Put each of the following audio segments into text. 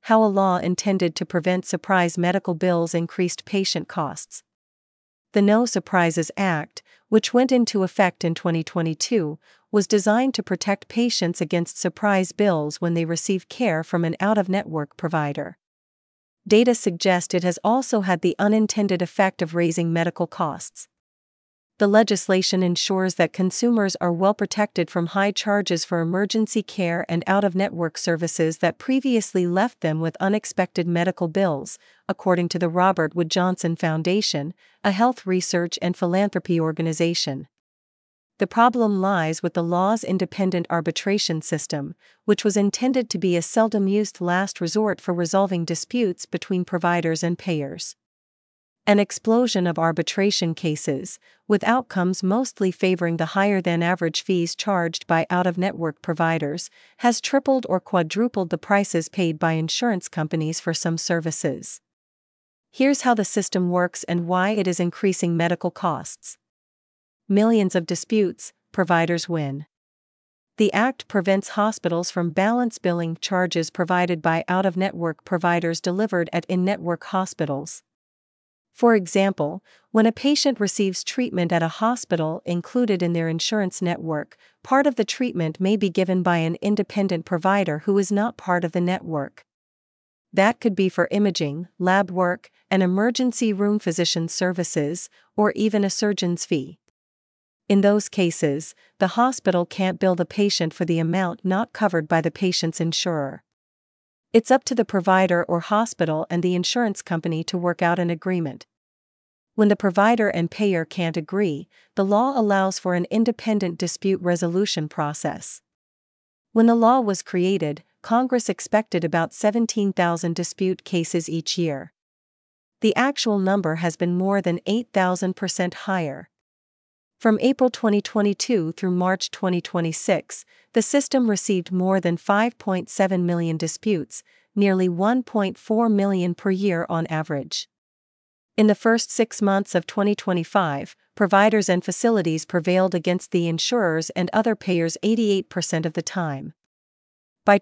how a law intended to prevent surprise medical bills increased patient costs. The No Surprises Act, which went into effect in 2022, was designed to protect patients against surprise bills when they receive care from an out-of-network provider. Data suggest it has also had the unintended effect of raising medical costs. The legislation ensures that consumers are well protected from high charges for emergency care and out-of-network services that previously left them with unexpected medical bills, according to the Robert Wood Johnson Foundation, a health research and philanthropy organization. The problem lies with the law's independent arbitration system, which was intended to be a seldom-used last resort for resolving disputes between providers and payers. An explosion of arbitration cases, with outcomes mostly favoring the higher-than-average fees charged by out-of-network providers, has tripled or quadrupled the prices paid by insurance companies for some services. Here's how the system works and why it is increasing medical costs. Millions of disputes, providers win. The Act prevents hospitals from balance billing charges provided by out-of-network providers delivered at in-network hospitals. For example, when a patient receives treatment at a hospital included in their insurance network, part of the treatment may be given by an independent provider who is not part of the network. That could be for imaging, lab work, an emergency room physician services, or even a surgeon's fee. In those cases, the hospital can't bill the patient for the amount not covered by the patient's insurer. It's up to the provider or hospital and the insurance company to work out an agreement. When the provider and payer can't agree, the law allows for an independent dispute resolution process. When the law was created, Congress expected about 17,000 dispute cases each year. The actual number has been more than 8,000% higher. From April 2022 through March 2026, the system received more than 5.7 million disputes, nearly 1.4 million per year on average. In the first 6 months of 2025, providers and facilities prevailed against the insurers and other payers 88% of the time. By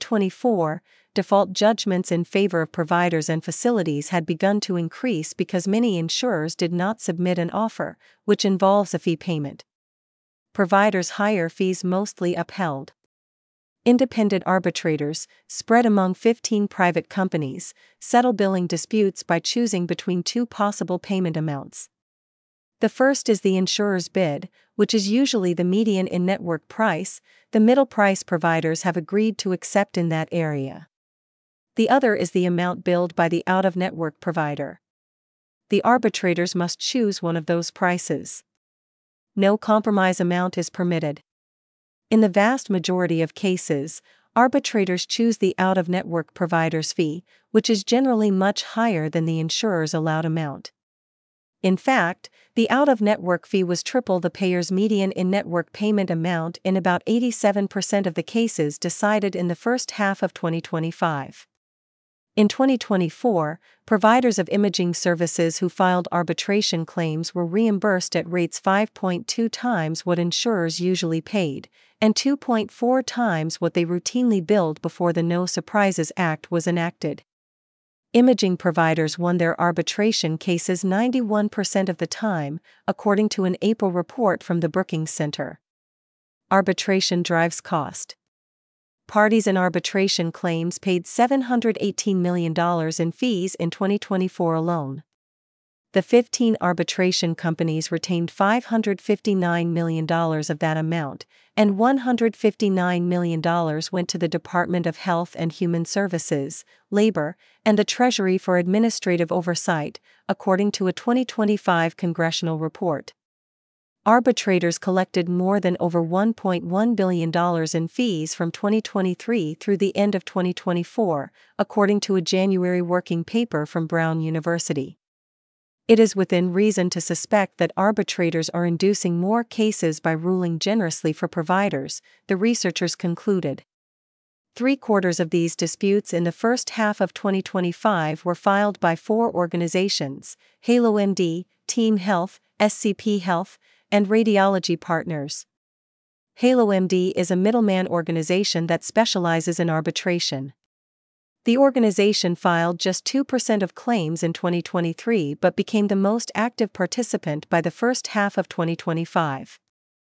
2024, default judgments in favor of providers and facilities had begun to increase because many insurers did not submit an offer, which involves a fee payment. Providers' higher fees mostly upheld. Independent arbitrators, spread among 15 private companies, settle billing disputes by choosing between two possible payment amounts. The first is the insurer's bid, which is usually the median in-network price, the middle price providers have agreed to accept in that area. The other is the amount billed by the out-of-network provider. The arbitrators must choose one of those prices. No compromise amount is permitted. In the vast majority of cases, arbitrators choose the out-of-network provider's fee, which is generally much higher than the insurer's allowed amount. In fact, the out-of-network fee was triple the payer's median in-network payment amount in about 87% of the cases decided in the first half of 2025. In 2024, providers of imaging services who filed arbitration claims were reimbursed at rates 5.2 times what insurers usually paid, and 2.4 times what they routinely billed before the No Surprises Act was enacted. Imaging providers won their arbitration cases 91% of the time, according to an April report from the Brookings Center. Arbitration drives cost. Parties in arbitration claims paid $718 million in fees in 2024 alone. The 15 arbitration companies retained $559 million of that amount, and $159 million went to the Department of Health and Human Services, Labor, and the Treasury for administrative oversight, according to a 2025 congressional report. Arbitrators collected more than over $1.1 billion in fees from 2023 through the end of 2024, according to a January working paper from Brown University. It is within reason to suspect that arbitrators are inducing more cases by ruling generously for providers, the researchers concluded. 3/4 of these disputes in the first half of 2025 were filed by 4 organizations: HaloMD, Team Health, SCP Health, and Radiology Partners. HaloMD is a middleman organization that specializes in arbitration. The organization filed just 2% of claims in 2023 but became the most active participant by the first half of 2025.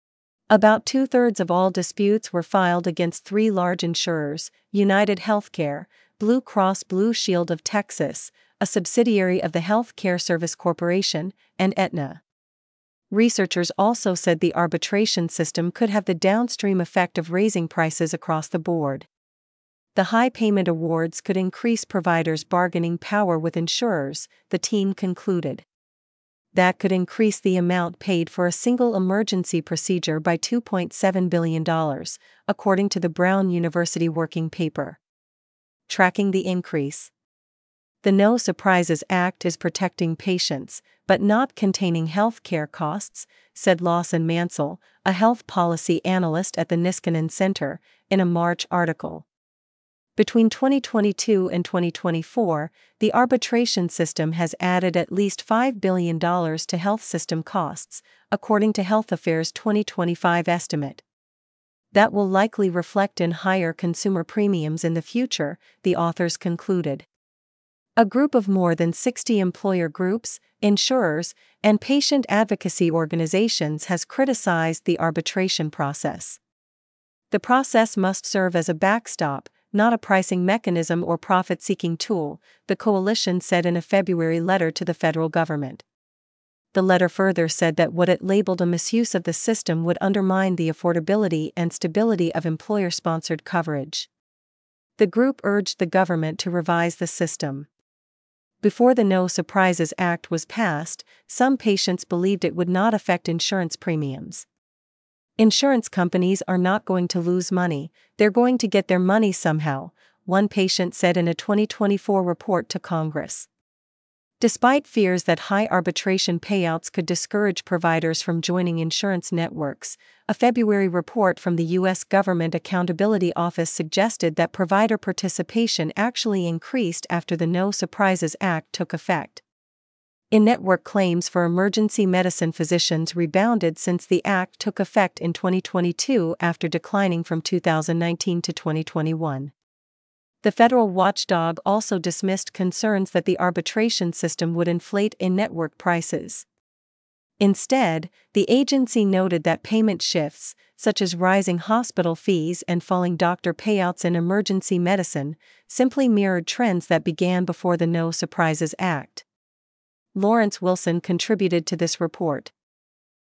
About 2/3 of all disputes were filed against three large insurers: United Healthcare, Blue Cross Blue Shield of Texas, a subsidiary of the Health Care Service Corporation, and Aetna. Researchers also said the arbitration system could have the downstream effect of raising prices across the board. The high payment awards could increase providers' bargaining power with insurers, the team concluded. That could increase the amount paid for a single emergency procedure by $2.7 billion, according to the Brown University working paper. Tracking the increase. The No Surprises Act is protecting patients, but not containing health care costs, said Lawson Mansell, a health policy analyst at the Niskanen Center, in a March article. Between 2022 and 2024, the arbitration system has added at least $5 billion to health system costs, according to Health Affairs' 2025 estimate. That will likely reflect in higher consumer premiums in the future, the authors concluded. A group of more than 60 employer groups, insurers, and patient advocacy organizations has criticized the arbitration process. The process must serve as a backstop, not a pricing mechanism or profit-seeking tool, the coalition said in a February letter to the federal government. The letter further said that what it labeled a misuse of the system would undermine the affordability and stability of employer-sponsored coverage. The group urged the government to revise the system. Before the No Surprises Act was passed, some patients believed it would not affect insurance premiums. Insurance companies are not going to lose money, they're going to get their money somehow, one patient said in a 2024 report to Congress. Despite fears that high arbitration payouts could discourage providers from joining insurance networks, a February report from the U.S. Government Accountability Office suggested that provider participation actually increased after the No Surprises Act took effect. In-network claims for emergency medicine physicians rebounded since the act took effect in 2022 after declining from 2019 to 2021. The federal watchdog also dismissed concerns that the arbitration system would inflate in-network prices. Instead, the agency noted that payment shifts, such as rising hospital fees and falling doctor payouts in emergency medicine, simply mirrored trends that began before the No Surprises Act. Lawrence Wilson contributed to this report.